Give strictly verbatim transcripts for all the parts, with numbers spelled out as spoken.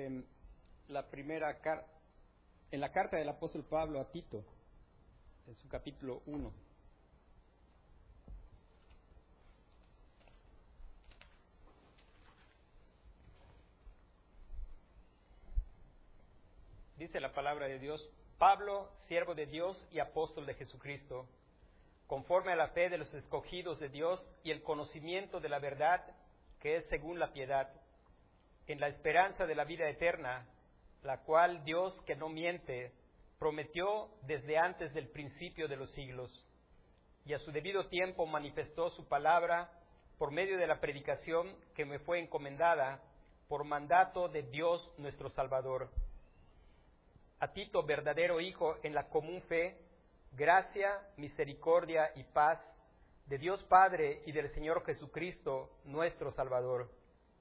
en la primera car- en la carta del apóstol Pablo a Tito, en su capítulo uno. Dice la palabra de Dios: Pablo, siervo de Dios y apóstol de Jesucristo, conforme a la fe de los escogidos de Dios y el conocimiento de la verdad que es según la piedad, en la esperanza de la vida eterna, la cual Dios, que no miente, prometió desde antes del principio de los siglos, y a su debido tiempo manifestó su palabra por medio de la predicación que me fue encomendada por mandato de Dios nuestro Salvador. A Tito, verdadero hijo en la común fe, gracia, misericordia y paz de Dios Padre y del Señor Jesucristo, nuestro Salvador.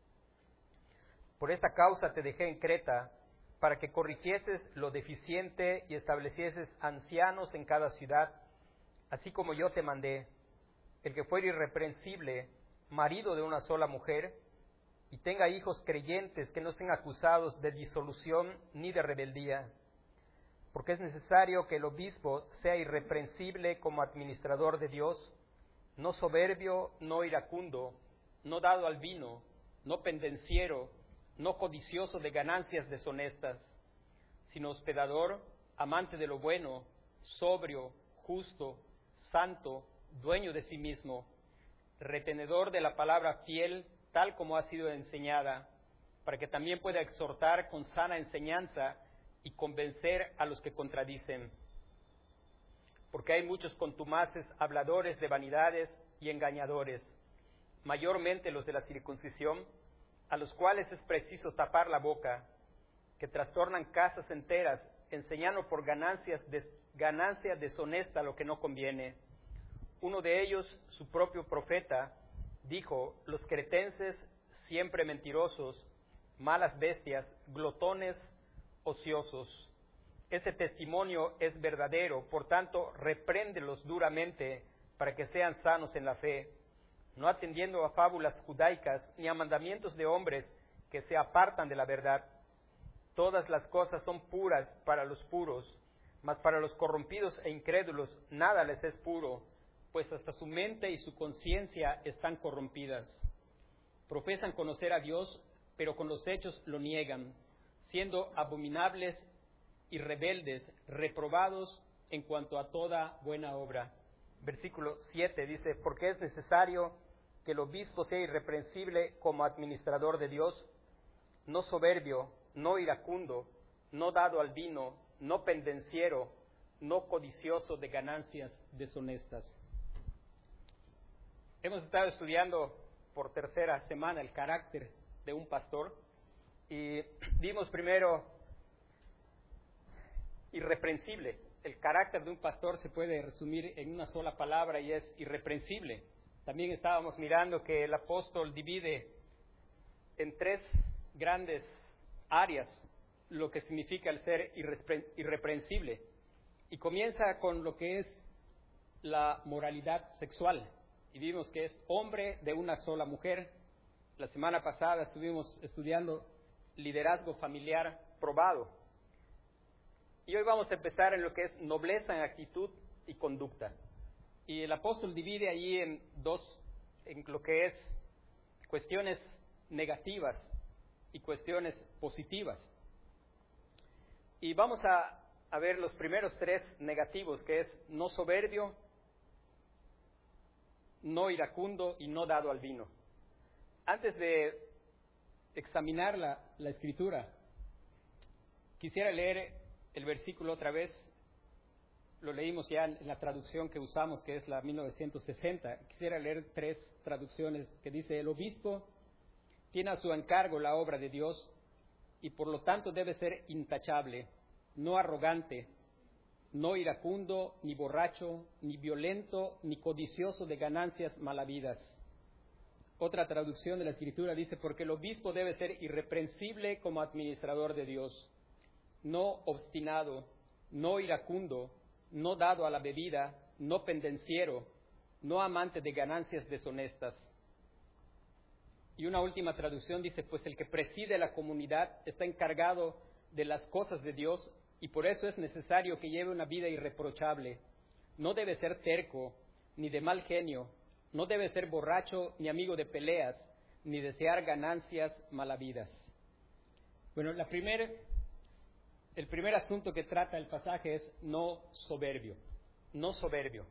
Por esta causa te dejé en Creta, para que corrigieses lo deficiente y establecieses ancianos en cada ciudad, así como yo te mandé, el que fuere irreprensible, marido de una sola mujer, y tenga hijos creyentes que no estén acusados de disolución ni de rebeldía, porque es necesario que el obispo sea irreprensible como administrador de Dios, no soberbio, no iracundo, no dado al vino, no pendenciero, no codicioso de ganancias deshonestas, sino hospedador, amante de lo bueno, sobrio, justo, santo, dueño de sí mismo, retenedor de la palabra fiel, tal como ha sido enseñada, para que también pueda exhortar con sana enseñanza y convencer a los que contradicen. Porque hay muchos contumaces, habladores de vanidades y engañadores, mayormente los de la circuncisión, a los cuales es preciso tapar la boca, que trastornan casas enteras, enseñando por ganancias des, ganancia deshonesta lo que no conviene. Uno de ellos, su propio profeta, dijo: los cretenses, siempre mentirosos, malas bestias, glotones, ociosos. Ese testimonio es verdadero, por tanto, repréndelos duramente para que sean sanos en la fe, no atendiendo a fábulas judaicas ni a mandamientos de hombres que se apartan de la verdad. Todas las cosas son puras para los puros, mas para los corrompidos e incrédulos nada les es puro, pues hasta su mente y su conciencia están corrompidas. Profesan conocer a Dios, pero con los hechos lo niegan, siendo abominables y rebeldes, reprobados en cuanto a toda buena obra. Versículo siete dice: porque es necesario que el obispo sea irreprensible como administrador de Dios, no soberbio, no iracundo, no dado al vino, no pendenciero, no codicioso de ganancias deshonestas. Hemos estado estudiando por tercera semana el carácter de un pastor y vimos primero irreprensible. El carácter de un pastor se puede resumir en una sola palabra y es irreprensible. También estábamos mirando que el apóstol divide en tres grandes áreas lo que significa el ser irreprensible. Y comienza con lo que es la moralidad sexual. Y vimos que es hombre de una sola mujer. La semana pasada estuvimos estudiando liderazgo familiar probado. Y hoy vamos a empezar en lo que es nobleza en actitud y conducta. Y el apóstol divide allí en dos, en lo que es cuestiones negativas y cuestiones positivas. Y vamos a, a ver los primeros tres negativos, que es no soberbio, no iracundo y no dado al vino. Antes de examinar la, la escritura, quisiera leer el versículo otra vez. Lo leímos ya en la traducción que usamos, que es la mil novecientos sesenta. Quisiera leer tres traducciones que dice: el obispo tiene a su encargo la obra de Dios y por lo tanto debe ser intachable, no arrogante, no iracundo, ni borracho, ni violento, ni codicioso de ganancias malavidas. Otra traducción de la Escritura dice: porque el obispo debe ser irreprensible como administrador de Dios, no obstinado, no iracundo, no dado a la bebida, no pendenciero, no amante de ganancias deshonestas. Y una última traducción dice, pues el que preside la comunidad está encargado de las cosas de Dios y por eso es necesario que lleve una vida irreprochable. No debe ser terco, ni de mal genio, no debe ser borracho, ni amigo de peleas, ni desear ganancias malavidas. Bueno, la primer, el primer asunto que trata el pasaje es no soberbio, no soberbio.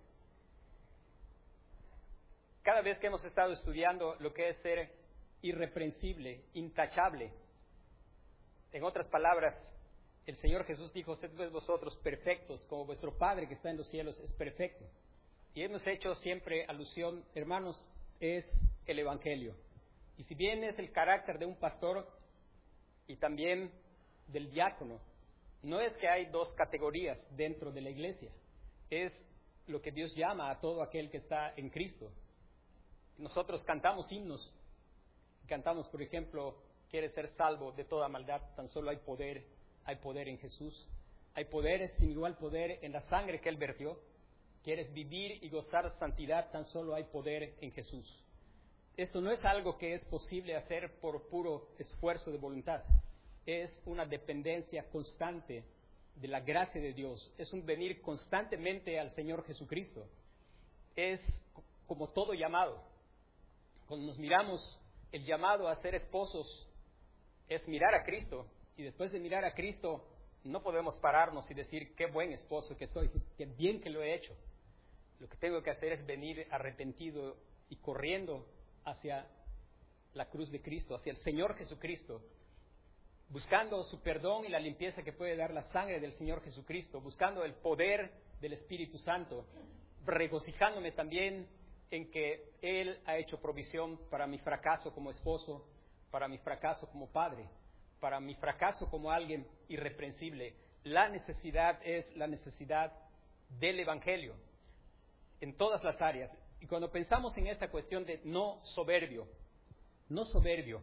Cada vez que hemos estado estudiando lo que es ser irreprensible, intachable, en otras palabras, el Señor Jesús dijo, sed pues vosotros perfectos, como vuestro Padre que está en los cielos es perfecto. Y hemos hecho siempre alusión, hermanos, es el Evangelio. Y si bien es el carácter de un pastor y también del diácono, no es que hay dos categorías dentro de la iglesia, es lo que Dios llama a todo aquel que está en Cristo. Nosotros cantamos himnos, cantamos, por ejemplo, quieres ser salvo de toda maldad, tan solo hay poder, hay poder en Jesús, hay poder sin igual poder en la sangre que Él vertió. Quieres vivir y gozar santidad, tan solo hay poder en Jesús. Esto no es algo que es posible hacer por puro esfuerzo de voluntad, es una dependencia constante de la gracia de Dios, es un venir constantemente al Señor Jesucristo, es como todo llamado. Cuando nos miramos, el llamado a ser esposos es mirar a Cristo, y después de mirar a Cristo no podemos pararnos y decir qué buen esposo que soy, qué bien que lo he hecho. Lo que tengo que hacer es venir arrepentido y corriendo hacia la cruz de Cristo, hacia el Señor Jesucristo, buscando su perdón y la limpieza que puede dar la sangre del Señor Jesucristo, buscando el poder del Espíritu Santo, regocijándome también en que Él ha hecho provisión para mi fracaso como esposo, para mi fracaso como padre, para mi fracaso como alguien irreprensible. La necesidad es la necesidad del Evangelio en todas las áreas. Y cuando pensamos en esta cuestión de no soberbio, no soberbio,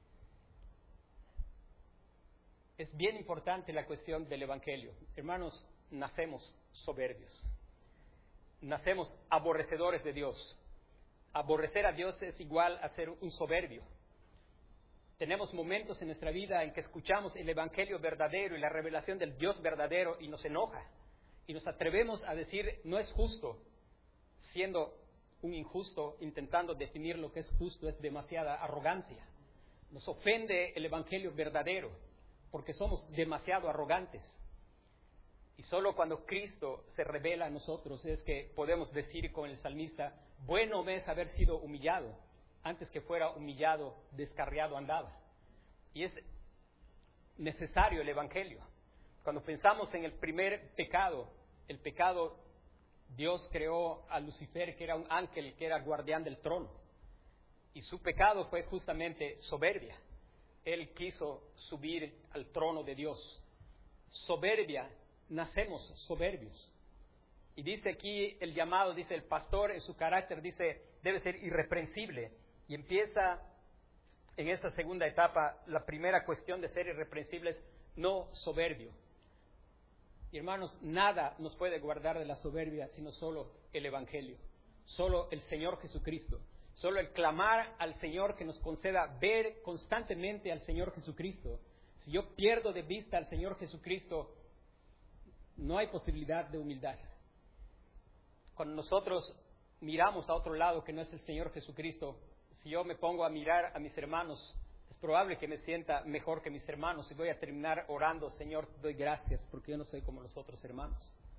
es bien importante la cuestión del Evangelio. Hermanos, nacemos soberbios. Nacemos aborrecedores de Dios. Aborrecer a Dios es igual a ser un soberbio. Tenemos momentos en nuestra vida en que escuchamos el Evangelio verdadero y la revelación del Dios verdadero y nos enoja. Y nos atrevemos a decir, no es justo, siendo un injusto, intentando definir lo que es justo, es demasiada arrogancia. Nos ofende el Evangelio verdadero, porque somos demasiado arrogantes. Y solo cuando Cristo se revela a nosotros es que podemos decir con el salmista, bueno me es haber sido humillado, antes que fuera humillado, descarriado andaba. Y es necesario el Evangelio. Cuando pensamos en el primer pecado, el pecado, Dios creó a Lucifer, que era un ángel, que era guardián del trono. Y su pecado fue justamente soberbia. Él quiso subir al trono de Dios. Soberbia, nacemos soberbios. Y dice aquí el llamado, dice el pastor en su carácter, dice, debe ser irreprensible. Y empieza en esta segunda etapa, la primera cuestión de ser irreprensible es no soberbio. Y hermanos, nada nos puede guardar de la soberbia, sino solo el Evangelio, solo el Señor Jesucristo. Solo el clamar al Señor que nos conceda ver constantemente al Señor Jesucristo. Si yo pierdo de vista al Señor Jesucristo, no hay posibilidad de humildad. Cuando nosotros miramos a otro lado que no es el Señor Jesucristo, si yo me pongo a mirar a mis hermanos, es probable que me sienta mejor que mis hermanos y voy a terminar orando, Señor, te doy gracias porque yo no soy como los otros hermanos.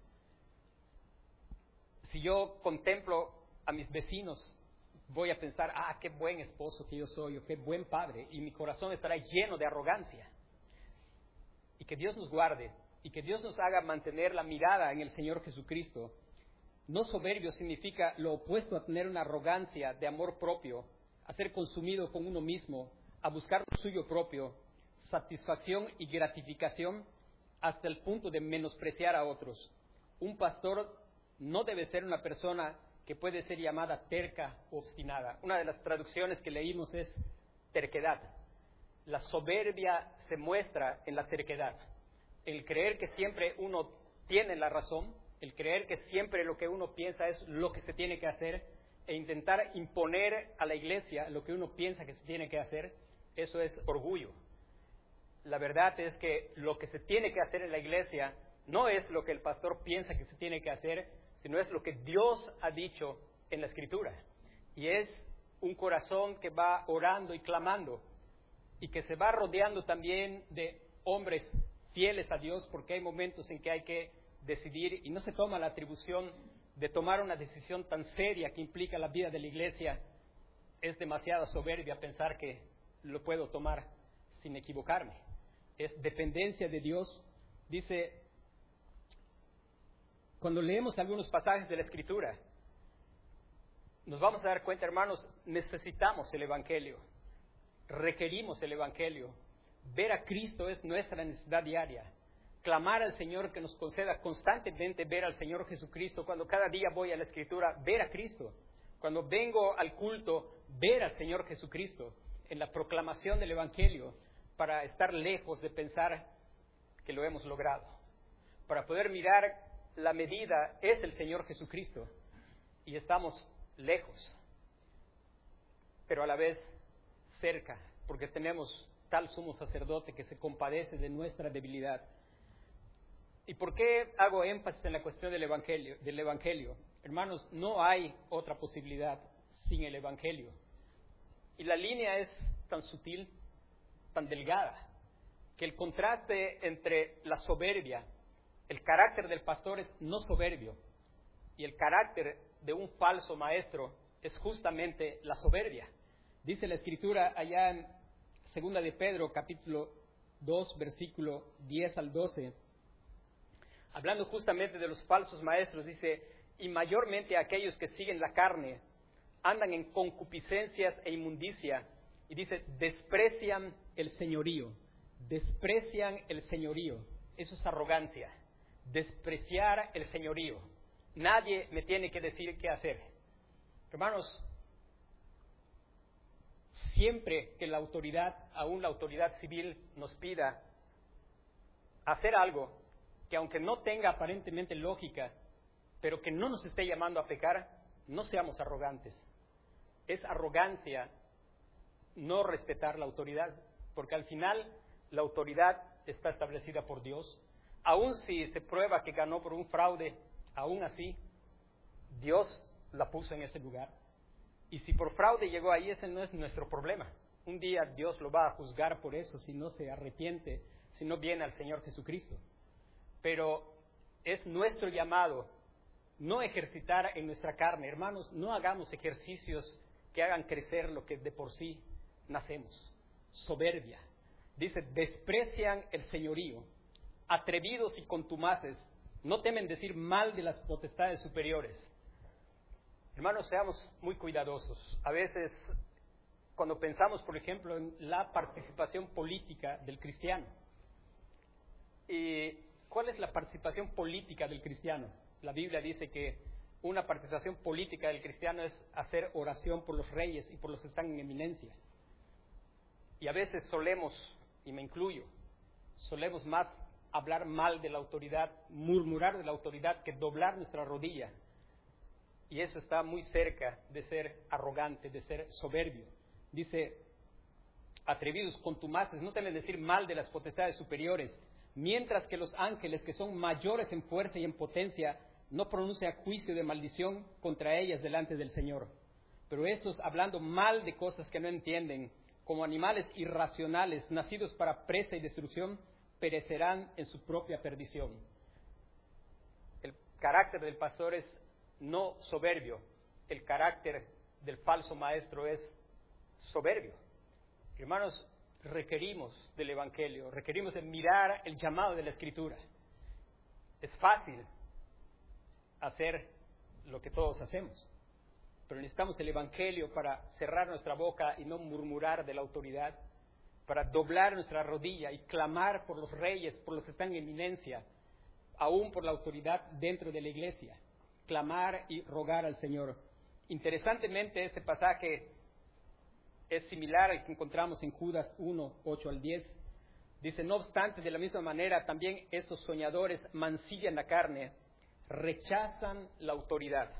Si yo contemplo a mis vecinos, voy a pensar, ah, qué buen esposo que yo soy, o qué buen padre, y mi corazón estará lleno de arrogancia. Y que Dios nos guarde, y que Dios nos haga mantener la mirada en el Señor Jesucristo. No soberbio significa lo opuesto a tener una arrogancia de amor propio, a ser consumido con uno mismo, a buscar lo suyo propio, satisfacción y gratificación hasta el punto de menospreciar a otros. Un pastor no debe ser una persona que puede ser llamada terca o obstinada. Una de las traducciones que leímos es terquedad. La soberbia se muestra en la terquedad. El creer que siempre uno tiene la razón, el creer que siempre lo que uno piensa es lo que se tiene que hacer, e intentar imponer a la iglesia lo que uno piensa que se tiene que hacer, eso es orgullo. La verdad es que lo que se tiene que hacer en la iglesia no es lo que el pastor piensa que se tiene que hacer, sino es lo que Dios ha dicho en la Escritura. Y es un corazón que va orando y clamando, y que se va rodeando también de hombres fieles a Dios, porque hay momentos en que hay que decidir y no se toma la atribución de tomar una decisión tan seria que implica la vida de la iglesia. Es demasiada soberbia pensar que lo puedo tomar sin equivocarme. Es dependencia de Dios. Dice, cuando leemos algunos pasajes de la Escritura, nos vamos a dar cuenta, hermanos, necesitamos el Evangelio, requerimos el Evangelio. Ver a Cristo es nuestra necesidad diaria. Clamar al Señor que nos conceda constantemente ver al Señor Jesucristo. Cuando cada día voy a la Escritura, ver a Cristo. Cuando vengo al culto, ver al Señor Jesucristo en la proclamación del Evangelio, para estar lejos de pensar que lo hemos logrado. Para poder mirar la medida es el Señor Jesucristo y estamos lejos, pero a la vez cerca, porque tenemos tal sumo sacerdote que se compadece de nuestra debilidad. ¿Y por qué hago énfasis en la cuestión del Evangelio? Del Evangelio? Hermanos, no hay otra posibilidad sin el Evangelio. Y la línea es tan sutil, tan delgada, que el contraste entre la soberbia, el carácter del pastor es no soberbio, y el carácter de un falso maestro es justamente la soberbia. Dice la Escritura allá en Segunda de Pedro, capítulo dos, versículo diez al doce, hablando justamente de los falsos maestros, dice, y mayormente aquellos que siguen la carne, andan en concupiscencias e inmundicia, y dice, desprecian el señorío, desprecian el señorío. Eso es arrogancia, despreciar el señorío. Nadie me tiene que decir qué hacer. Hermanos, siempre que la autoridad, aún la autoridad civil, nos pida hacer algo que aunque no tenga aparentemente lógica, pero que no nos esté llamando a pecar, no seamos arrogantes. Es arrogancia no respetar la autoridad, porque al final la autoridad está establecida por Dios. Aun si se prueba que ganó por un fraude, aún así, Dios la puso en ese lugar. Y si por fraude llegó ahí, ese no es nuestro problema. Un día Dios lo va a juzgar por eso, si no se arrepiente, si no viene al Señor Jesucristo. Pero es nuestro llamado no ejercitar en nuestra carne. Hermanos, no hagamos ejercicios que hagan crecer lo que de por sí nacemos. Soberbia. Dice, desprecian el señorío. Atrevidos y contumaces, no temen decir mal de las potestades superiores. Hermanos, seamos muy cuidadosos. A veces, cuando pensamos, por ejemplo, en la participación política del cristiano. ¿Y cuál es la participación política del cristiano? La Biblia dice que una participación política del cristiano es hacer oración por los reyes y por los que están en eminencia. Y a veces solemos, y me incluyo, solemos más hablar mal de la autoridad, murmurar de la autoridad, que doblar nuestra rodilla. Y eso está muy cerca de ser arrogante, de ser soberbio. Dice, atrevidos, contumaces, no temen decir mal de las potestades superiores, mientras que los ángeles, que son mayores en fuerza y en potencia, no pronuncian juicio de maldición contra ellas delante del Señor. Pero estos, hablando mal de cosas que no entienden, como animales irracionales, nacidos para presa y destrucción, perecerán en su propia perdición. El carácter del pastor es no soberbio, el carácter del falso maestro es soberbio. Hermanos, requerimos del Evangelio, requerimos de mirar el llamado de la Escritura. Es fácil hacer lo que todos hacemos, pero necesitamos el Evangelio para cerrar nuestra boca y no murmurar de la autoridad, para doblar nuestra rodilla y clamar por los reyes, por los que están en eminencia, aún por la autoridad dentro de la iglesia, clamar y rogar al Señor. Interesantemente, este pasaje es similar al que encontramos en Judas uno, ocho al diez. Dice, no obstante, de la misma manera, también esos soñadores mancillan la carne, rechazan la autoridad.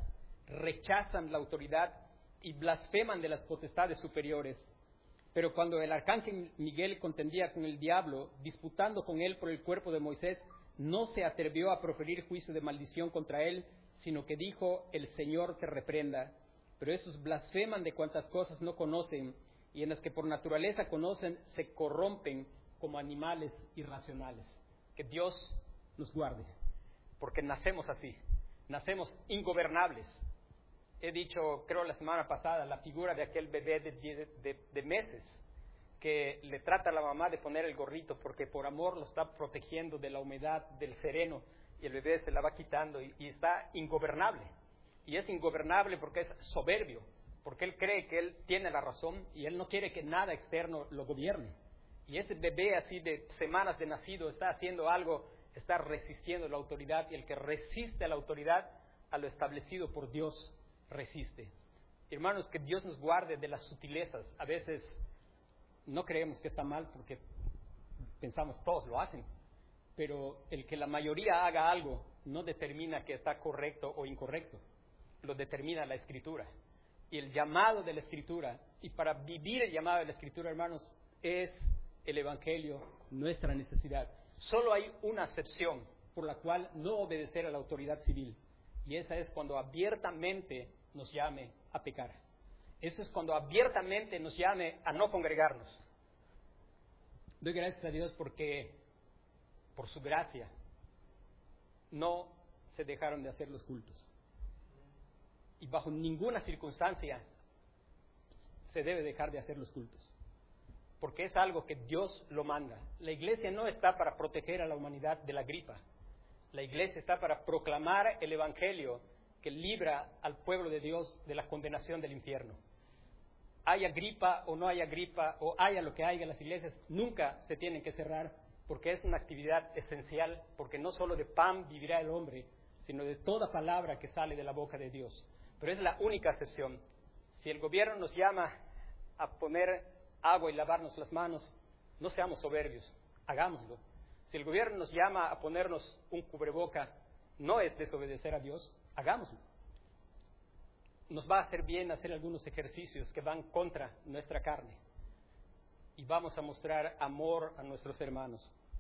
rechazan la autoridad y blasfeman de las potestades superiores. Pero cuando el arcángel Miguel contendía con el diablo, disputando con él por el cuerpo de Moisés, no se atrevió a proferir juicio de maldición contra él, sino que dijo: el Señor te reprenda. Pero esos blasfeman de cuantas cosas no conocen, y en las que por naturaleza conocen, se corrompen como animales irracionales. Que Dios nos guarde, porque nacemos así, nacemos ingobernables. He dicho, creo la semana pasada, la figura de aquel bebé de, de, de, de meses, que le trata a la mamá de poner el gorrito porque por amor lo está protegiendo de la humedad, del sereno, y el bebé se la va quitando y, y está ingobernable. Y es ingobernable porque es soberbio, porque él cree que él tiene la razón y él no quiere que nada externo lo gobierne. Y ese bebé así de semanas de nacido está haciendo algo, está resistiendo la autoridad, y el que resiste a la autoridad, a lo establecido por Dios, resiste. Hermanos, que Dios nos guarde de las sutilezas. A veces no creemos que está mal porque pensamos todos lo hacen, pero el que la mayoría haga algo no determina que está correcto o incorrecto, lo determina la Escritura. Y el llamado de la Escritura, y para vivir el llamado de la Escritura, hermanos, es el Evangelio, nuestra necesidad. Solo hay una excepción por la cual no obedecer a la autoridad civil, y esa es cuando abiertamente nos llame a pecar. Eso es cuando abiertamente nos llame a no congregarnos. Doy gracias a Dios porque, por su gracia, no se dejaron de hacer los cultos. Y bajo ninguna circunstancia se debe dejar de hacer los cultos, porque es algo que Dios lo manda. La iglesia no está para proteger a la humanidad de la gripa. La iglesia está para proclamar el Evangelio que libra al pueblo de Dios de la condenación del infierno. Haya gripa o no haya gripa, o haya lo que haya, las iglesias nunca se tienen que cerrar, porque es una actividad esencial, porque no solo de pan vivirá el hombre, sino de toda palabra que sale de la boca de Dios. Pero es la única excepción. Si el gobierno nos llama a poner agua y lavarnos las manos, no seamos soberbios, hagámoslo. Si el gobierno nos llama a ponernos un cubreboca, no es desobedecer a Dios, hagámoslo. Nos va a hacer bien hacer algunos ejercicios que van contra nuestra carne, y vamos a mostrar amor a nuestros hermanos.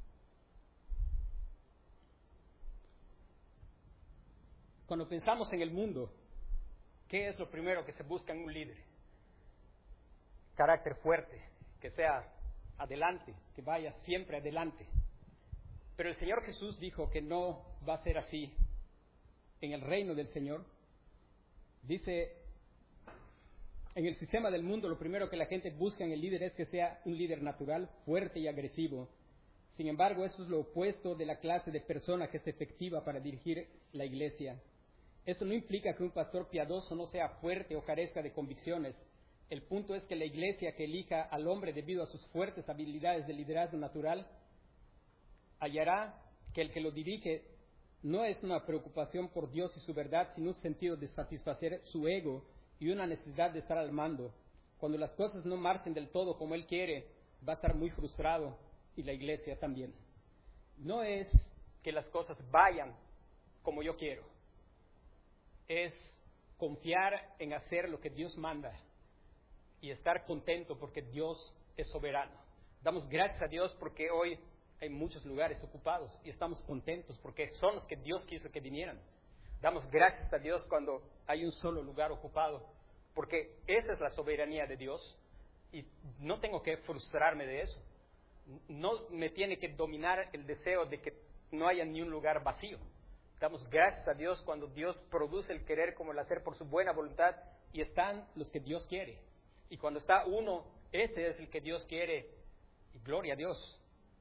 Cuando pensamos en el mundo, ¿qué es lo primero que se busca en un líder? Carácter fuerte, que sea adelante, que vaya siempre adelante. Pero el Señor Jesús dijo que no va a ser así en el reino del Señor. Dice, en el sistema del mundo, lo primero que la gente busca en el líder es que sea un líder natural, fuerte y agresivo. Sin embargo, eso es lo opuesto de la clase de persona que es efectiva para dirigir la iglesia. Esto no implica que un pastor piadoso no sea fuerte o carezca de convicciones. El punto es que la iglesia que elija al hombre debido a sus fuertes habilidades de liderazgo natural, hallará que el que lo dirige no es una preocupación por Dios y su verdad, sino un sentido de satisfacer su ego y una necesidad de estar al mando. Cuando las cosas no marchen del todo como él quiere, va a estar muy frustrado, y la iglesia también. No es que las cosas vayan como yo quiero, es confiar en hacer lo que Dios manda y estar contento porque Dios es soberano. Damos gracias a Dios porque hoy hay muchos lugares ocupados y estamos contentos porque son los que Dios quiso que vinieran. Damos gracias a Dios cuando hay un solo lugar ocupado, porque esa es la soberanía de Dios y no tengo que frustrarme de eso. No me tiene que dominar el deseo de que no haya ni un lugar vacío. Damos gracias a Dios cuando Dios produce el querer como el hacer por su buena voluntad y están los que Dios quiere. Y cuando está uno, ese es el que Dios quiere, y gloria a Dios.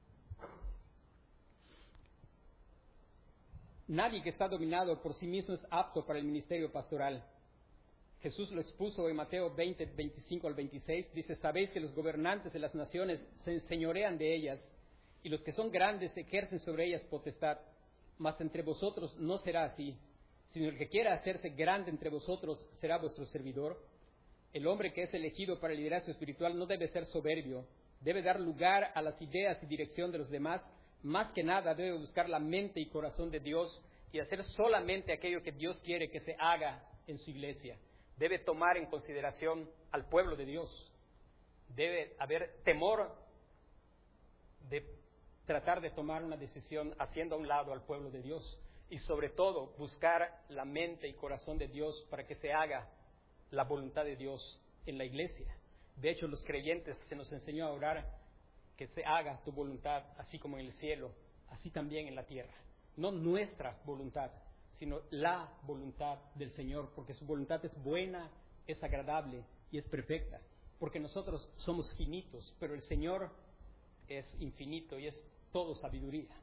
Nadie que está dominado por sí mismo es apto para el ministerio pastoral. Jesús lo expuso en Mateo veinte, veinticinco al veintiséis. Dice, sabéis que los gobernantes de las naciones se enseñorean de ellas, y los que son grandes ejercen sobre ellas potestad. Mas entre vosotros no será así, sino el que quiera hacerse grande entre vosotros será vuestro servidor. El hombre que es elegido para el liderazgo espiritual no debe ser soberbio, debe dar lugar a las ideas y dirección de los demás. Más que nada debe buscar la mente y corazón de Dios y hacer solamente aquello que Dios quiere que se haga en su iglesia. Debe tomar en consideración al pueblo de Dios. Debe haber temor de tratar de tomar una decisión haciendo a un lado al pueblo de Dios. Y sobre todo, buscar la mente y corazón de Dios para que se haga la voluntad de Dios en la iglesia. De hecho, los creyentes se nos enseñó a orar que se haga tu voluntad, así como en el cielo, así también en la tierra. No nuestra voluntad, sino la voluntad del Señor, porque su voluntad es buena, es agradable y es perfecta. Porque nosotros somos finitos, pero el Señor es infinito y es todo sabiduría.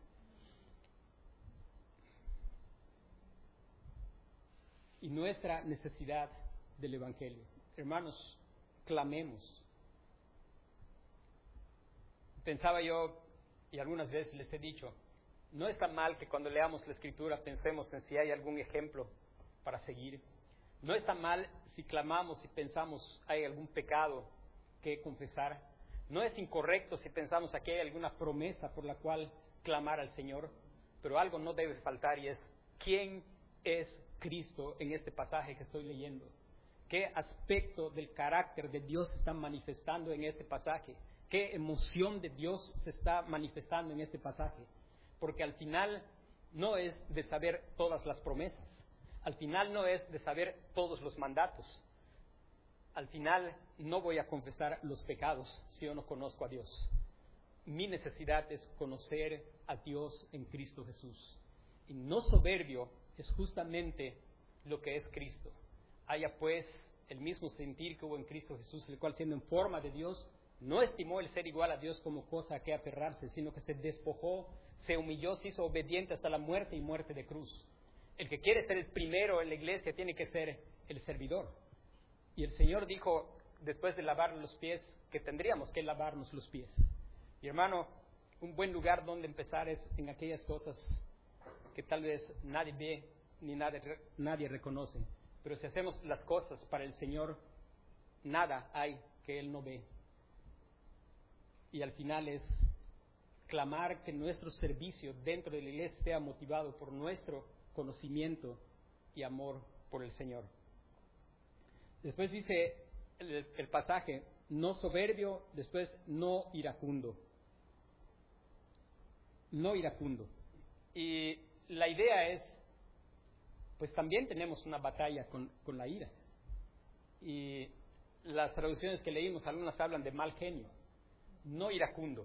Y nuestra necesidad del Evangelio. Hermanos, clamemos. Pensaba yo, y algunas veces les he dicho, no está mal que cuando leamos la Escritura pensemos en si hay algún ejemplo para seguir. No está mal si clamamos y pensamos hay algún pecado que confesar. No es incorrecto si pensamos que hay alguna promesa por la cual clamar al Señor, pero algo no debe faltar y es ¿quién es Cristo en este pasaje que estoy leyendo? ¿Qué aspecto del carácter de Dios se está manifestando en este pasaje? ¿Qué emoción de Dios se está manifestando en este pasaje? Porque al final no es de saber todas las promesas, al final no es de saber todos los mandatos, al final no voy a confesar los pecados si yo no conozco a Dios. Mi necesidad es conocer a Dios en Cristo Jesús. Y no soberbio es justamente lo que es Cristo. Haya pues el mismo sentir que hubo en Cristo Jesús, el cual siendo en forma de Dios, no estimó el ser igual a Dios como cosa a que aferrarse, sino que se despojó, se humilló, se hizo obediente hasta la muerte y muerte de cruz. El que quiere ser el primero en la iglesia tiene que ser el servidor. Y el Señor dijo, después de lavar los pies, que tendríamos que lavarnos los pies. Y hermano, un buen lugar donde empezar es en aquellas cosas que tal vez nadie ve ni nadie, nadie reconoce. Pero si hacemos las cosas para el Señor, nada hay que Él no ve. Y al final es clamar que nuestro servicio dentro de la iglesia sea motivado por nuestro conocimiento y amor por el Señor. Después dice el, el pasaje, no soberbio, después no iracundo. No iracundo. Y la idea es, pues también tenemos una batalla con, con la ira. Y las traducciones que leímos, algunas hablan de mal genio. No iracundo.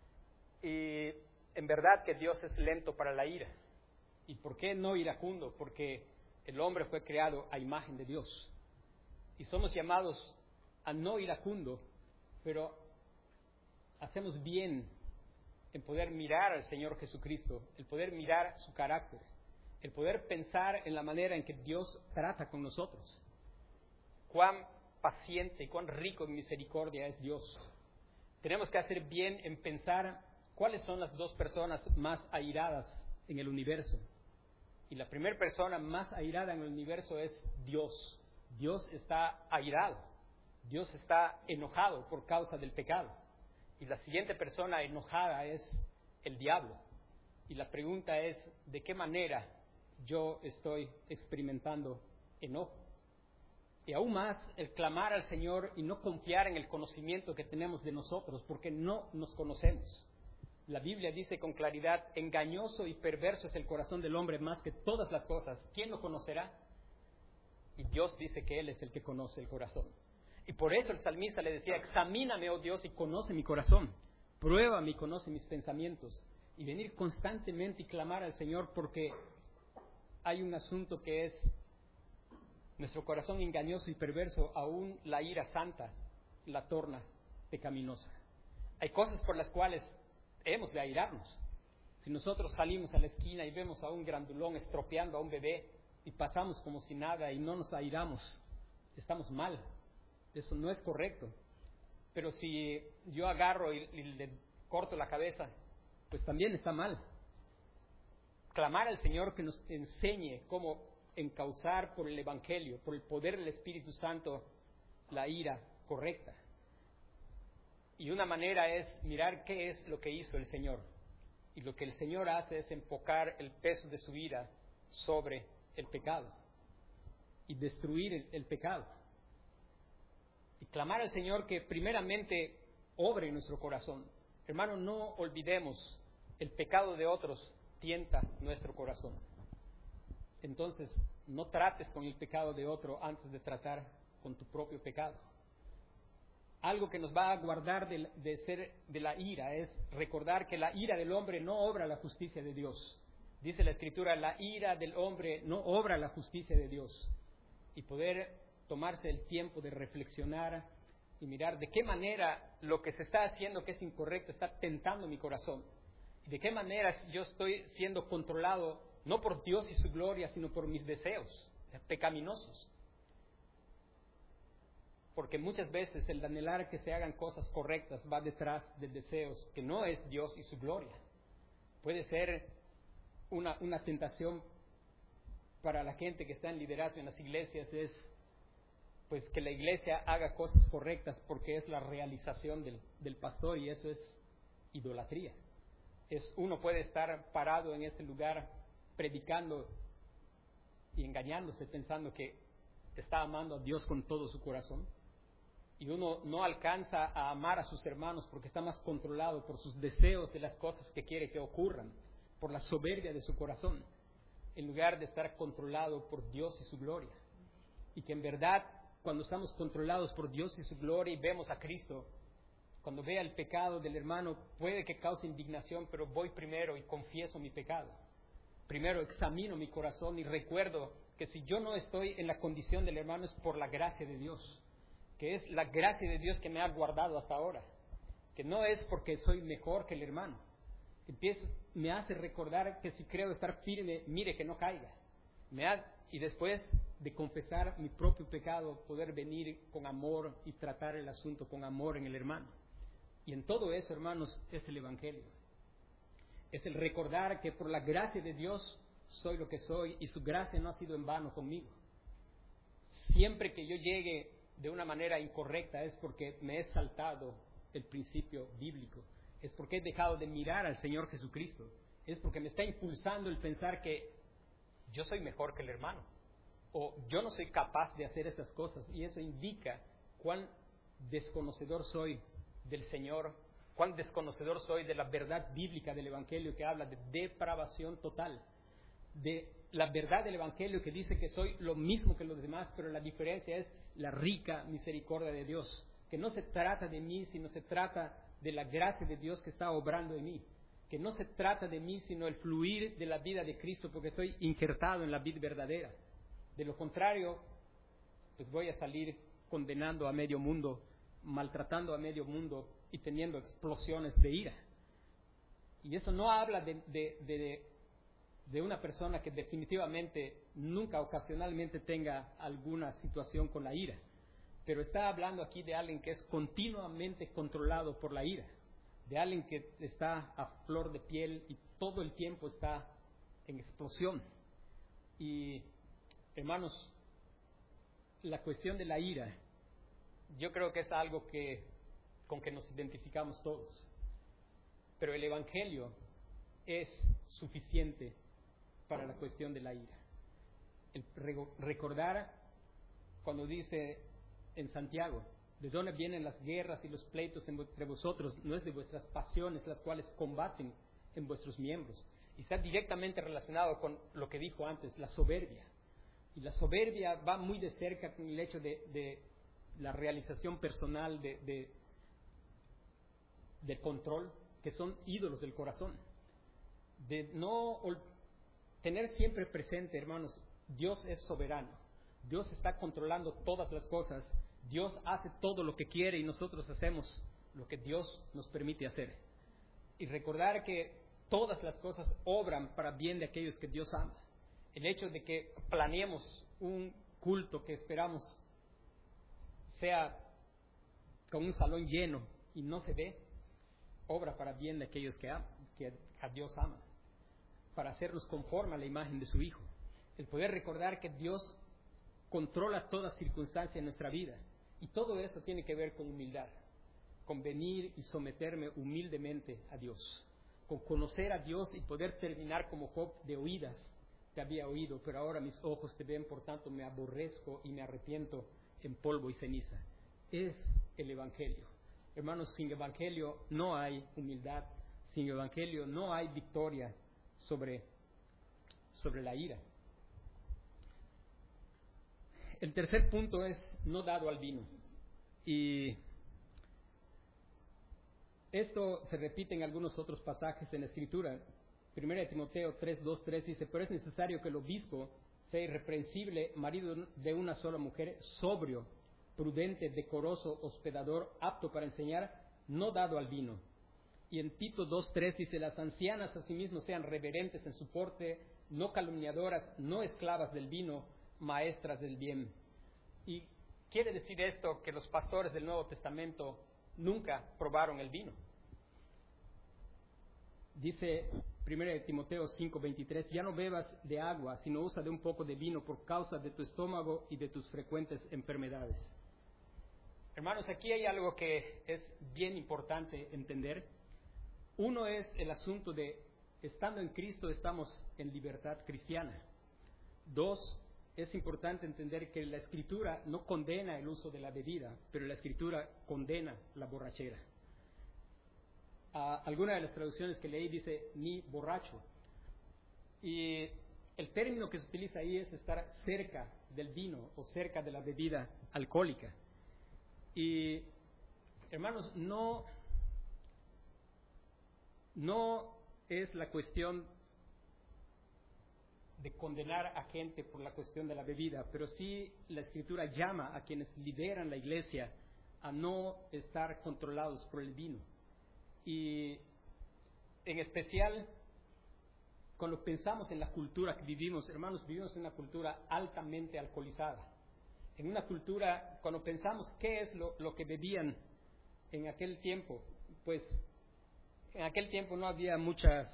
Y en verdad que Dios es lento para la ira. ¿Y por qué no iracundo? Porque el hombre fue creado a imagen de Dios. Y somos llamados a no iracundo, pero hacemos bien en poder mirar al Señor Jesucristo, el poder mirar su carácter, el poder pensar en la manera en que Dios trata con nosotros. Cuán paciente y cuán rico en misericordia es Dios. Tenemos que hacer bien en pensar cuáles son las dos personas más airadas en el universo. Y la primera persona más airada en el universo es Dios. Dios está airado. Dios está enojado por causa del pecado. Y la siguiente persona enojada es el diablo. Y la pregunta es, ¿de qué manera yo estoy experimentando enojo? Y aún más, el clamar al Señor y no confiar en el conocimiento que tenemos de nosotros, porque no nos conocemos. La Biblia dice con claridad, engañoso y perverso es el corazón del hombre más que todas las cosas. ¿Quién lo conocerá? Y Dios dice que Él es el que conoce el corazón. Y por eso el salmista le decía, examíname, oh Dios, y conoce mi corazón. Pruébame y conoce mis pensamientos. Y venir constantemente y clamar al Señor porque hay un asunto que es nuestro corazón engañoso y perverso, aún la ira santa la torna pecaminosa. Hay cosas por las cuales hemos de airarnos. Si nosotros salimos a la esquina y vemos a un grandulón estropeando a un bebé y pasamos como si nada y no nos airamos, estamos mal. Eso no es correcto. Pero si yo agarro y, y le corto la cabeza, pues también está mal. Clamar al Señor que nos enseñe cómo encauzar por el Evangelio, por el poder del Espíritu Santo, la ira correcta. Y una manera es mirar qué es lo que hizo el Señor. Y lo que el Señor hace es enfocar el peso de su ira sobre el pecado. y destruir el, el pecado. Y clamar al Señor que primeramente obre en nuestro corazón. Hermano, no olvidemos, el pecado de otros tienta nuestro corazón. Entonces, no trates con el pecado de otro antes de tratar con tu propio pecado. Algo que nos va a guardar de, de ser de la ira es recordar que la ira del hombre no obra la justicia de Dios. Dice la Escritura, la ira del hombre no obra la justicia de Dios. Y poder tomarse el tiempo de reflexionar y mirar de qué manera lo que se está haciendo que es incorrecto está tentando mi corazón. Y de qué manera yo estoy siendo controlado no por Dios y su gloria, sino por mis deseos pecaminosos. Porque muchas veces el anhelar que se hagan cosas correctas va detrás de deseos que no es Dios y su gloria. Puede ser una, una tentación para la gente que está en liderazgo en las iglesias, es pues que la iglesia haga cosas correctas porque es la realización del, del pastor, y eso es idolatría. Es, uno puede estar parado en este lugar predicando y engañándose pensando que está amando a Dios con todo su corazón, y uno no alcanza a amar a sus hermanos porque está más controlado por sus deseos de las cosas que quiere que ocurran, por la soberbia de su corazón, en lugar de estar controlado por Dios y su gloria. Y que en verdad, cuando estamos controlados por Dios y su gloria y vemos a Cristo, cuando vea el pecado del hermano, puede que cause indignación, pero voy primero y confieso mi pecado. Primero examino mi corazón y recuerdo que si yo no estoy en la condición del hermano es por la gracia de Dios, que es la gracia de Dios que me ha guardado hasta ahora, que no es porque soy mejor que el hermano. Empiezo, me hace recordar que si creo estar firme, mire que no caiga. Me ha, y después de confesar mi propio pecado, poder venir con amor y tratar el asunto con amor en el hermano. Y en todo eso, hermanos, es el Evangelio. Es el recordar que por la gracia de Dios soy lo que soy y su gracia no ha sido en vano conmigo. Siempre que yo llegue de una manera incorrecta es porque me he saltado el principio bíblico. Es porque he dejado de mirar al Señor Jesucristo. Es porque me está impulsando el pensar que yo soy mejor que el hermano, o yo no soy capaz de hacer esas cosas, y eso indica cuán desconocedor soy del Señor, cuán desconocedor soy de la verdad bíblica del Evangelio, que habla de depravación total, de la verdad del Evangelio que dice que soy lo mismo que los demás, pero la diferencia es la rica misericordia de Dios, que no se trata de mí, sino se trata de la gracia de Dios que está obrando en mí, que no se trata de mí, sino el fluir de la vida de Cristo, porque estoy injertado en la vida verdadera. De lo contrario, pues voy a salir condenando a medio mundo, maltratando a medio mundo y teniendo explosiones de ira. Y eso no habla de, de, de, de una persona que definitivamente nunca ocasionalmente tenga alguna situación con la ira, pero está hablando aquí de alguien que es continuamente controlado por la ira, de alguien que está a flor de piel y todo el tiempo está en explosión. Y hermanos, la cuestión de la ira, yo creo que es algo que con que nos identificamos todos. Pero el Evangelio es suficiente para la cuestión de la ira. El recordar cuando dice en Santiago, ¿de dónde vienen las guerras y los pleitos entre vosotros? No es de vuestras pasiones las cuales combaten en vuestros miembros. Y está directamente relacionado con lo que dijo antes, la soberbia. Y la soberbia va muy de cerca con el hecho de, de la realización personal de, de, de control, que son ídolos del corazón. De no tener siempre presente, hermanos, Dios es soberano. Dios está controlando todas las cosas. Dios hace todo lo que quiere y nosotros hacemos lo que Dios nos permite hacer. Y recordar que todas las cosas obran para bien de aquellos que Dios ama. El hecho de que planeemos un culto que esperamos sea con un salón lleno y no se ve, obra para bien de aquellos que, aman, que a Dios aman, para hacernos conforme a la imagen de su Hijo. El poder recordar que Dios controla toda circunstancia en nuestra vida. Y todo eso tiene que ver con humildad, con venir y someterme humildemente a Dios, con conocer a Dios y poder terminar como Job de oídas, te había oído, pero ahora mis ojos te ven, por tanto me aborrezco y me arrepiento en polvo y ceniza. Es el Evangelio. Hermanos, sin Evangelio no hay humildad, sin Evangelio no hay victoria sobre, sobre la ira. El tercer punto es no dado al vino. Y esto se repite en algunos otros pasajes en la Escritura. Primera de Timoteo tres, dos, tres dice, pero es necesario que el obispo sea irreprensible, marido de una sola mujer, sobrio, prudente, decoroso, hospedador, apto para enseñar, no dado al vino. Y en Tito dos, tres dice, las ancianas asimismo sean reverentes en su porte, no calumniadoras, no esclavas del vino, maestras del bien. Y quiere decir esto que los pastores del Nuevo Testamento nunca probaron el vino. Dice primera de Timoteo cinco, veintitrés, ya no bebas de agua, sino usa de un poco de vino por causa de tu estómago y de tus frecuentes enfermedades. Hermanos, aquí hay algo que es bien importante entender. Uno es el asunto de, estando en Cristo, estamos en libertad cristiana. Dos, es importante entender que la Escritura no condena el uso de la bebida, pero la Escritura condena la borrachera. Uh, alguna de las traducciones que leí dice ni borracho. Y el término que se utiliza ahí es estar cerca del vino o cerca de la bebida alcohólica. Y, hermanos, no, no es la cuestión de condenar a gente por la cuestión de la bebida, pero sí la Escritura llama a quienes lideran la iglesia a no estar controlados por el vino. Y en especial, cuando pensamos en la cultura que vivimos, hermanos, vivimos en una cultura altamente alcoholizada. En una cultura, cuando pensamos qué es lo, lo que bebían en aquel tiempo, pues en aquel tiempo no había muchas,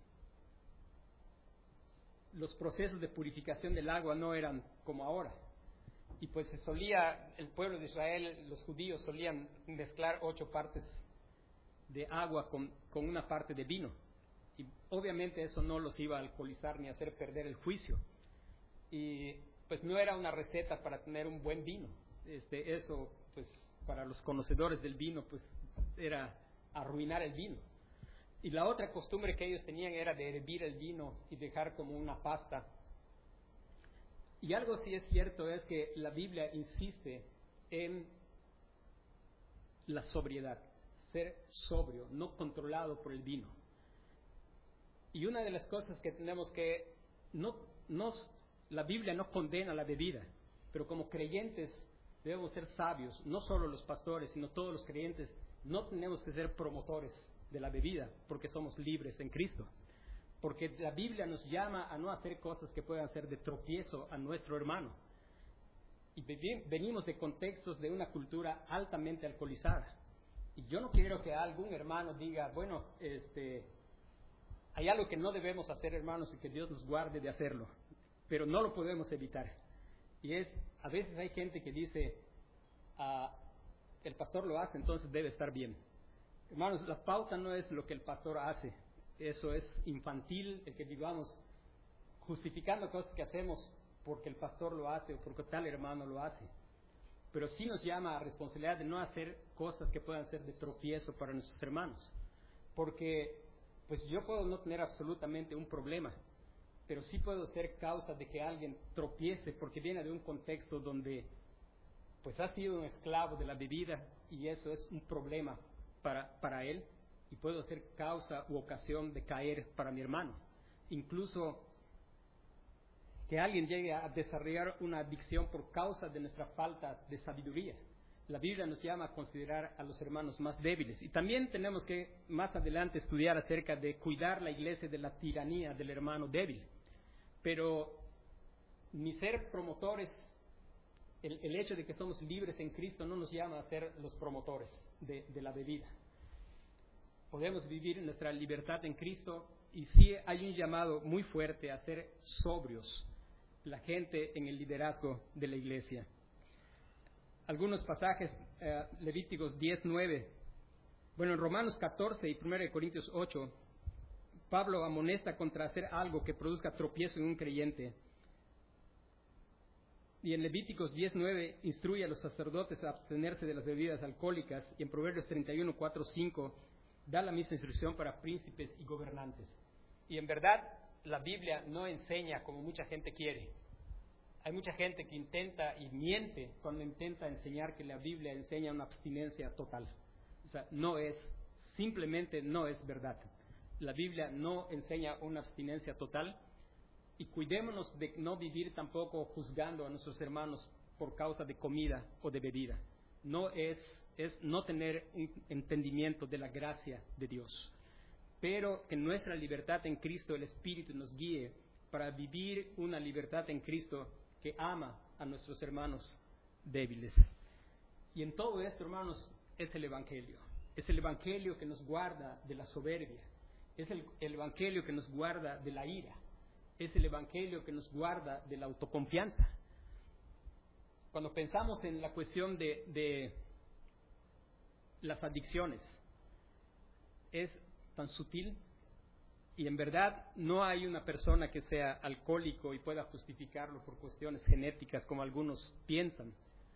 los procesos de purificación del agua no eran como ahora. Y pues se solía, el pueblo de Israel, los judíos solían mezclar ocho partes de agua con, con una parte de vino. Y obviamente eso no los iba a alcoholizar ni a hacer perder el juicio. Y pues no era una receta para tener un buen vino. Este, eso, pues para los conocedores del vino, pues era arruinar el vino. Y la otra costumbre que ellos tenían era de hervir el vino y dejar como una pasta. Y algo sí es cierto es que la Biblia insiste en la sobriedad, ser sobrio, no controlado por el vino. Y una de las cosas que tenemos que, no, no, la Biblia no condena la bebida, pero como creyentes debemos ser sabios, no solo los pastores, sino todos los creyentes, no tenemos que ser promotores de la bebida, porque somos libres en Cristo. Porque la Biblia nos llama a no hacer cosas que puedan ser de tropiezo a nuestro hermano. Y venimos de contextos de una cultura altamente alcoholizada. Y yo no quiero que algún hermano diga, bueno, este, hay algo que no debemos hacer, hermanos, y que Dios nos guarde de hacerlo. Pero no lo podemos evitar. Y es, a veces hay gente que dice, ah, el pastor lo hace, entonces debe estar bien. Hermanos, la pauta no es lo que el pastor hace. Eso es infantil, el que vivamos justificando cosas que hacemos porque el pastor lo hace o porque tal hermano lo hace. Pero sí nos llama a responsabilidad de no hacer cosas que puedan ser de tropiezo para nuestros hermanos. Porque pues yo puedo no tener absolutamente un problema, pero sí puedo ser causa de que alguien tropiece porque viene de un contexto donde pues ha sido un esclavo de la bebida y eso es un problema para, para él. Y puedo ser causa u ocasión de caer para mi hermano. Incluso que alguien llegue a desarrollar una adicción por causa de nuestra falta de sabiduría. La Biblia nos llama a considerar a los hermanos más débiles. Y también tenemos que más adelante estudiar acerca de cuidar la iglesia de la tiranía del hermano débil. Pero ni ser promotores, el, el hecho de que somos libres en Cristo no nos llama a ser los promotores de, de la bebida. Podemos vivir nuestra libertad en Cristo y sí hay un llamado muy fuerte a ser sobrios, la gente en el liderazgo de la iglesia. Algunos pasajes, eh, Levíticos diez, nueve. Bueno, en Romanos catorce y primera de Corintios ocho, Pablo amonesta contra hacer algo que produzca tropiezo en un creyente. Y en Levíticos diez nueve instruye a los sacerdotes a abstenerse de las bebidas alcohólicas, y en Proverbios treinta y uno cuatro cinco da la misma instrucción para príncipes y gobernantes. Y en verdad, la Biblia no enseña como mucha gente quiere. Hay mucha gente que intenta y miente Cuando intenta enseñar que la Biblia enseña una abstinencia total. O sea, no es, simplemente no es verdad. La Biblia no enseña una abstinencia total, y cuidémonos de no vivir tampoco juzgando a nuestros hermanos por causa de comida o de bebida. No es, es no tener un entendimiento de la gracia de Dios, pero que nuestra libertad en Cristo, el Espíritu nos guíe para vivir una libertad en Cristo que ama a nuestros hermanos débiles. Y en todo esto, hermanos, es el Evangelio. Es el Evangelio que nos guarda de la soberbia. Es el, el Evangelio que nos guarda de la ira. Es el Evangelio que nos guarda de la autoconfianza. Cuando pensamos en la cuestión de, de las adicciones, es tan sutil, y en verdad no hay una persona que sea alcohólico y pueda justificarlo por cuestiones genéticas como algunos piensan.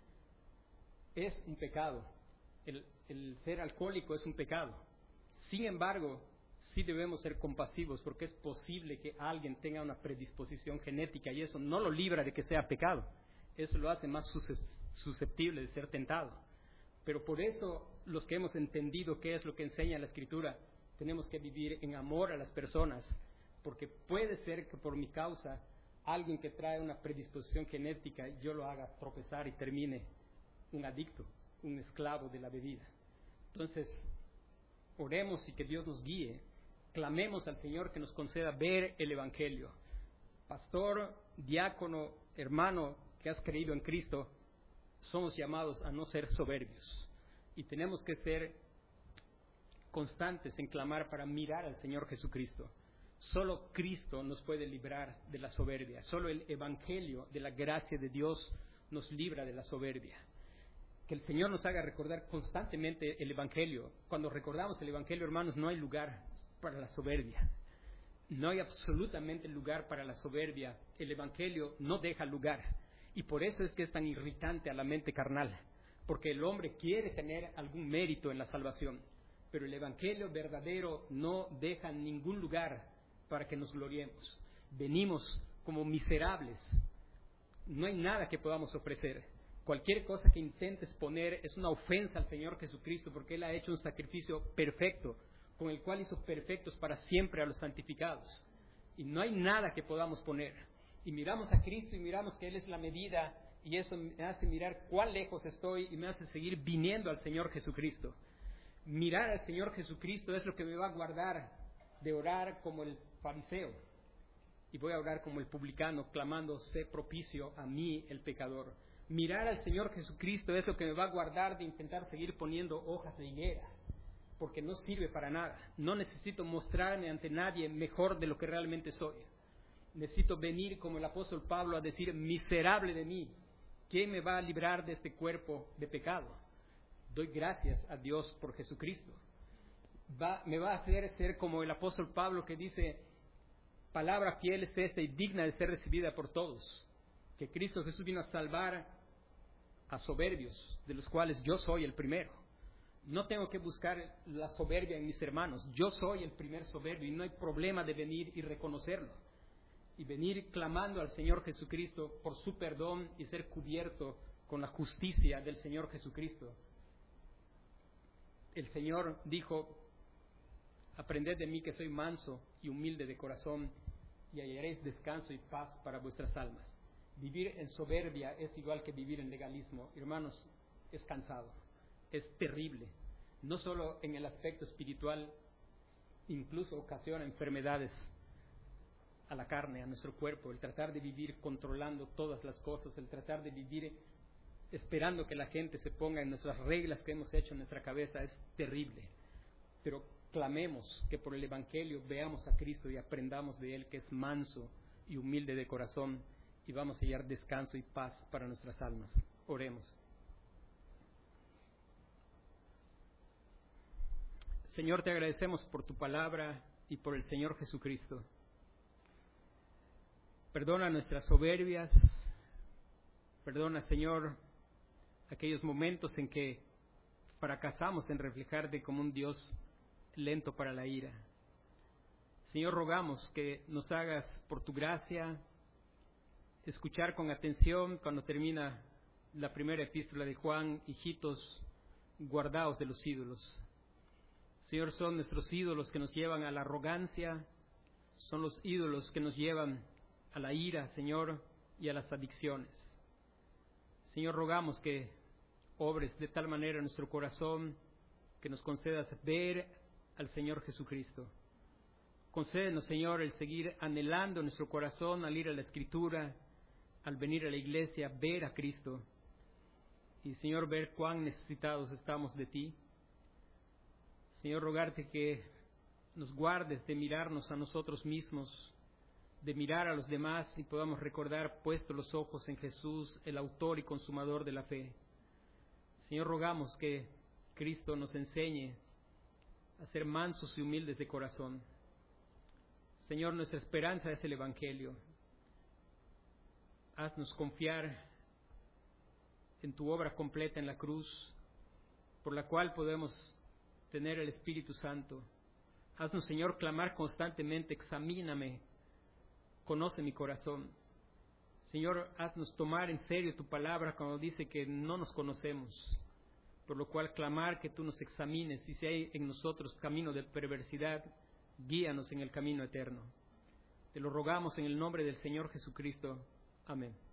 Es un pecado. El, el ser alcohólico es un pecado. Sin embargo, sí debemos ser compasivos, porque es posible que alguien tenga una predisposición genética y eso no lo libra de que sea pecado. Eso lo hace más susceptible de ser tentado. Pero por eso, los que hemos entendido qué es lo que enseña la Escritura, tenemos que vivir en amor a las personas, porque puede ser que por mi causa alguien que trae una predisposición genética yo lo haga tropezar y termine un adicto, un esclavo de la bebida. Entonces, oremos y que Dios nos guíe. Clamemos al Señor que nos conceda ver el Evangelio. Pastor, diácono, hermano que has creído en Cristo, somos llamados a no ser soberbios. Y tenemos que ser constantes en clamar para mirar al Señor Jesucristo. Solo Cristo nos puede librar de la soberbia. Solo el Evangelio de la gracia de Dios nos libra de la soberbia. Que el Señor nos haga recordar constantemente el Evangelio. Cuando recordamos el Evangelio, hermanos, no hay lugar para la soberbia. No hay absolutamente lugar para la soberbia. El Evangelio no deja lugar. Y por eso es que es tan irritante a la mente carnal. Porque el hombre quiere tener algún mérito en la salvación. Pero el Evangelio verdadero no deja ningún lugar para que nos gloriemos. Venimos como miserables. No hay nada que podamos ofrecer. Cualquier cosa que intentes poner es una ofensa al Señor Jesucristo, porque Él ha hecho un sacrificio perfecto, con el cual hizo perfectos para siempre a los santificados. Y no hay nada que podamos poner. Y miramos a Cristo y miramos que Él es la medida, y eso me hace mirar cuán lejos estoy y me hace seguir viniendo al Señor Jesucristo. Mirar al Señor Jesucristo es lo que me va a guardar de orar como el fariseo. Y voy a orar como el publicano, clamando, sé propicio a mí el pecador. Mirar al Señor Jesucristo es lo que me va a guardar de intentar seguir poniendo hojas de higuera, porque no sirve para nada. No necesito mostrarme ante nadie mejor de lo que realmente soy. Necesito venir como el apóstol Pablo a decir, miserable de mí, ¿quién me va a librar de este cuerpo de pecado? Doy gracias a Dios por Jesucristo. Va, me va a hacer ser como el apóstol Pablo que dice, palabra fiel es esta y digna de ser recibida por todos, que Cristo Jesús vino a salvar a soberbios, de los cuales yo soy el primero. No tengo que buscar la soberbia en mis hermanos, yo soy el primer soberbio y no hay problema de venir y reconocerlo. Y venir clamando al Señor Jesucristo por su perdón y ser cubierto con la justicia del Señor Jesucristo. El Señor dijo, aprended de mí que soy manso y humilde de corazón y hallaréis descanso y paz para vuestras almas. Vivir en soberbia es igual que vivir en legalismo. Hermanos, es cansado, es terrible. No solo en el aspecto espiritual, incluso ocasiona enfermedades a la carne, a nuestro cuerpo. El tratar de vivir controlando todas las cosas, el tratar de vivir esperando que la gente se ponga en nuestras reglas que hemos hecho en nuestra cabeza es terrible. Pero clamemos que por el Evangelio veamos a Cristo y aprendamos de Él que es manso y humilde de corazón, y vamos a hallar descanso y paz para nuestras almas. Oremos. Señor, te agradecemos por tu palabra y por el Señor Jesucristo. Perdona nuestras soberbias, perdona, Señor, aquellos momentos en que fracasamos en reflejarte como un Dios lento para la ira. Señor, rogamos que nos hagas, por tu gracia, escuchar con atención cuando termina la primera epístola de Juan: hijitos, guardaos de los ídolos. Señor, son nuestros ídolos que nos llevan a la arrogancia, son los ídolos que nos llevan a la ira, Señor, y a las adicciones. Señor, rogamos que obres de tal manera en nuestro corazón que nos concedas ver al Señor Jesucristo. Concédenos, Señor, el seguir anhelando en nuestro corazón al ir a la Escritura, al venir a la iglesia, ver a Cristo. Y, Señor, ver cuán necesitados estamos de ti. Señor, rogarte que nos guardes de mirarnos a nosotros mismos, de mirar a los demás y podamos recordar puestos los ojos en Jesús, el autor y consumador de la fe. Señor, rogamos que Cristo nos enseñe a ser mansos y humildes de corazón. Señor, nuestra esperanza es el Evangelio. Haznos confiar en tu obra completa en la cruz, por la cual podemos tener el Espíritu Santo. Haznos, Señor, clamar constantemente: examíname, conoce mi corazón. Señor, haznos tomar en serio tu palabra cuando dice que no nos conocemos, por lo cual clamar que tú nos examines, y si hay en nosotros camino de perversidad, guíanos en el camino eterno. Te lo rogamos en el nombre del Señor Jesucristo. Amén.